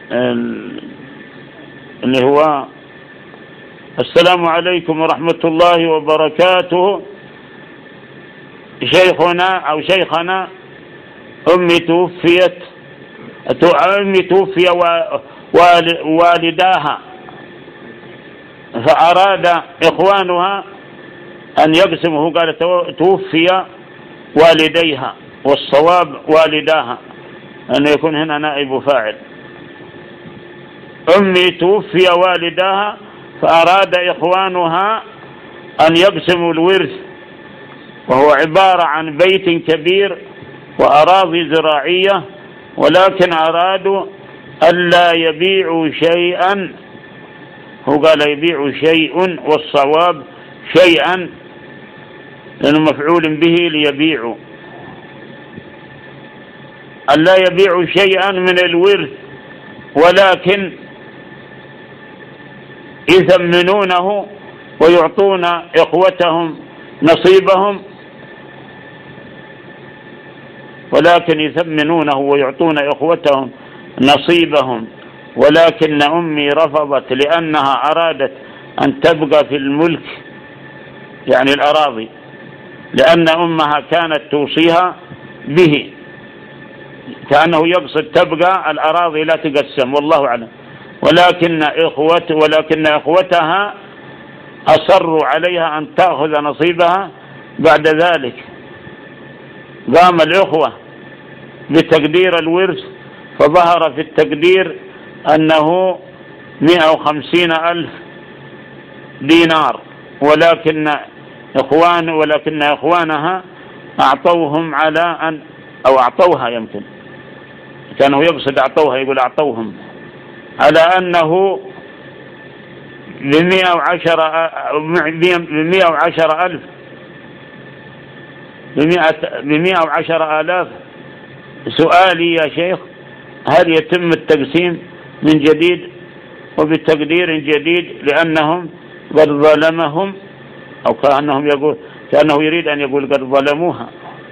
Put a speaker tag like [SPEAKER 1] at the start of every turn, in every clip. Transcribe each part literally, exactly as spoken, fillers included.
[SPEAKER 1] اللي هو السلام عليكم ورحمة الله وبركاته، شيخنا أو شيخنا أمي توفيت أمي توفي والداها، فأراد إخوانها أن يقسمه، قال توفي والديها والصواب والداها، أن يكون هنا نائب فاعل. أمي توفي والداها فأراد إخوانها أن يقسموا الورث، وهو عبارة عن بيت كبير وأراضي زراعية، ولكن أرادوا ألا يبيعوا شيئا. هو قال يبيعوا شيء والصواب شيئا، لأنه مفعول به ليبيعوا، ألا يبيعوا شيئا من الورث، ولكن يثمنونه ويعطون إخوتهم نصيبهم، ولكن يثمنونه ويعطون إخوتهم نصيبهم. ولكن أمي رفضت لأنها أرادت أن تبقى في الملك، يعني الأراضي، لأن أمها كانت توصيها به، كأنه يقصد تبقى الأراضي لا تقسم، والله أعلم. ولكن إخوت ولكن إخوتها أصروا عليها أن تأخذ نصيبها. بعد ذلك قام الإخوة بتقدير الورث، فظهر في التقدير أنه مئة وخمسين ألف دينار، ولكن إخوان ولكن إخوانها أعطوهم على أن أو أعطوها، يمكن كانوا يقصد أعطوها، يقول أعطوهم على أنه بمئة وعشرة بمئة وعشرة ألف بمئة بمئة وعشرة آلاف. سؤالي يا شيخ، هل يتم التقسيم من جديد وبتقدير جديد، لأنهم قد ظلمهم، أو كأنهم يقول كأنه يريد أن يقول قد ظلموها؟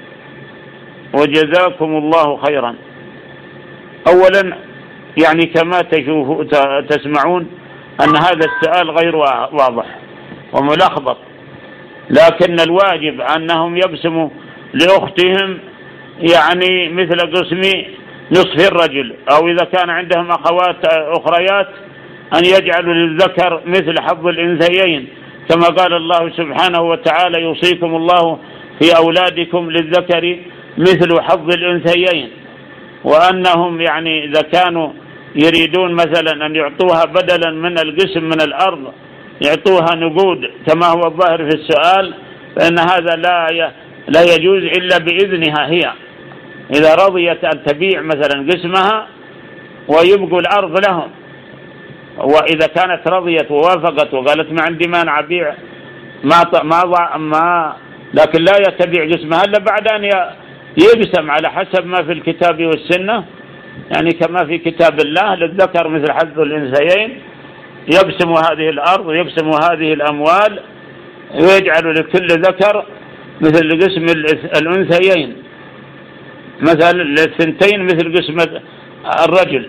[SPEAKER 1] وجزاكم الله خيرا. أولا يعني كما تشوفوا تسمعون أن هذا السؤال غير واضح وملخبط، لكن الواجب أنهم يقسموا لأختهم يعني مثل قسم نصف الرجل، أو إذا كان عندهم أخوات أخريات أن يجعلوا للذكر مثل حظ الأنثيين، كما قال الله سبحانه وتعالى يوصيكم الله في أولادكم للذكر مثل حظ الأنثيين. وأنهم يعني إذا كانوا يريدون مثلا أن يعطوها بدلا من القسم من الأرض يعطوها نقود كما هو الظاهر في السؤال، فإن هذا لا لا يجوز إلا بإذنها هي، إذا رضيت أن تبيع مثلا قسمها ويبقوا الأرض لهم. وإذا كانت رضيت ووافقت وقالت ما عندي مانع أبيع ما ما ما لكن لا يتبيع قسمها إلا بعد أن يقسم على حسب ما في الكتاب والسنة، يعني كما في كتاب الله للذكر مثل حظ الأنثيين، يقسم هذه الأرض ويقسم هذه الأموال ويجعل لكل ذكر مثل قسم الأنثيين، مثل الثنتين مثل قسم الرجل،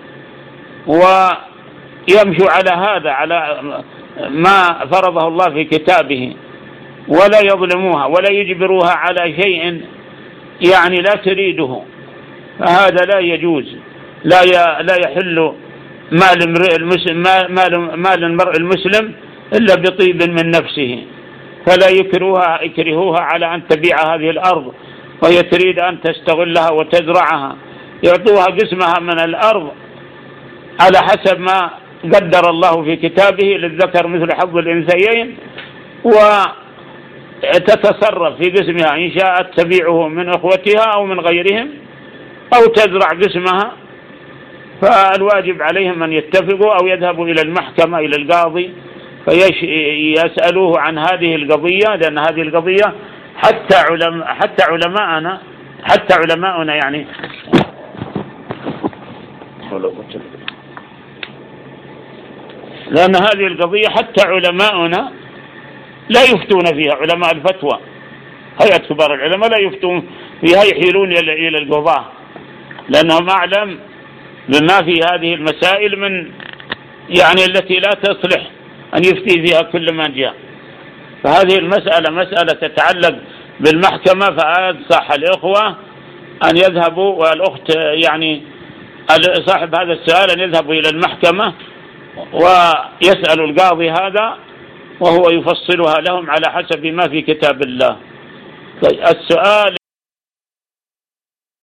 [SPEAKER 1] ويمشوا على هذا على ما فرضه الله في كتابه، ولا يظلموها ولا يجبروها على شيء يعني لا تريده، فهذا لا يجوز. لا لا يحل مال المرء المسلم مال مال المرء المسلم إلا بطيب من نفسه، فلا يكرهوها يكرهوها على أن تبيع هذه الأرض وهي تريد أن تستغلها وتزرعها، يعطوها قسمها من الأرض على حسب ما قدر الله في كتابه للذكر مثل حظ الأنثيين، وتتصرف في قسمها إن شاءت تبيعه من أخوتها أو من غيرهم أو تزرع قسمها. فالواجب عليهم أن يتفقوا أو يذهبوا إلى المحكمة إلى القاضي فيسألوه عن هذه القضية، لأن هذه القضية حتى علماء حتى علماءنا حتى علماؤنا يعني لأن هذه القضية حتى علماؤنا لا يفتون فيها، علماء الفتوى هيئة كبار العلماء لا يفتون فيها، يحيلون إلى القضاة، لأنهم أعلم بما في هذه المسائل من يعني التي لا تصلح أن يفتي فيها كل من جاء. فهذه المسألة مسألة تتعلق بالمحكمة، فأنصح الإخوة أن يذهبوا، والأخت يعني صاحب هذا السؤال أن يذهبوا إلى المحكمة ويسألوا القاضي هذا وهو يفصلها لهم على حسب ما في كتاب الله. السؤال